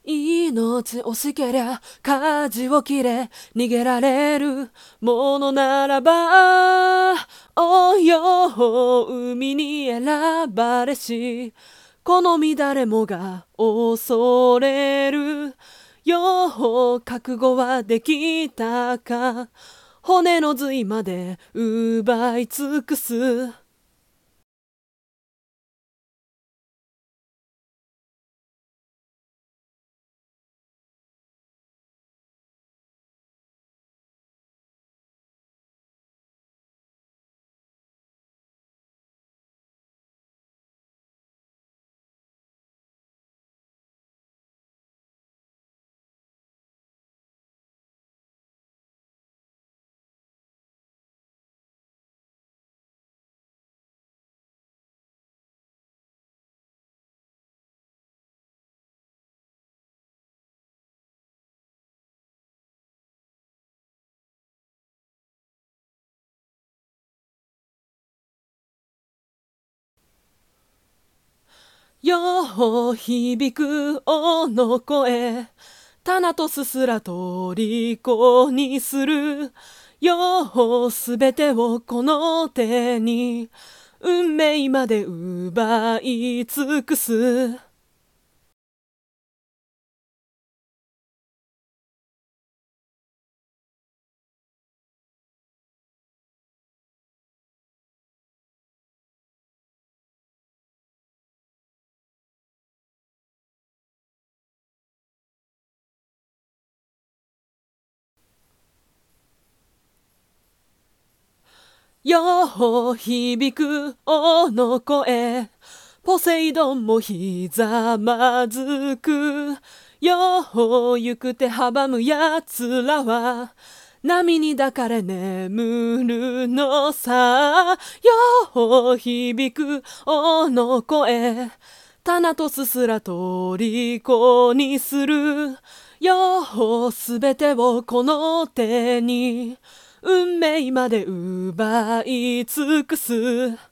命惜しけりゃ舵を切れ逃げられるものならばおよ海に選ばれしこの身誰もが恐れるよう覚悟はできたか骨の髄まで奪い尽くすよう響く王の声タナトスすら虜にするようすべてをこの手に運命まで奪い尽くすよう響く王の声ポセイドンもひざまずくよう行く手阻むやつらは波に抱かれ眠るのさよう響く王の声タナトスすら虜にするようすべてをこの手に運命まで奪い尽くす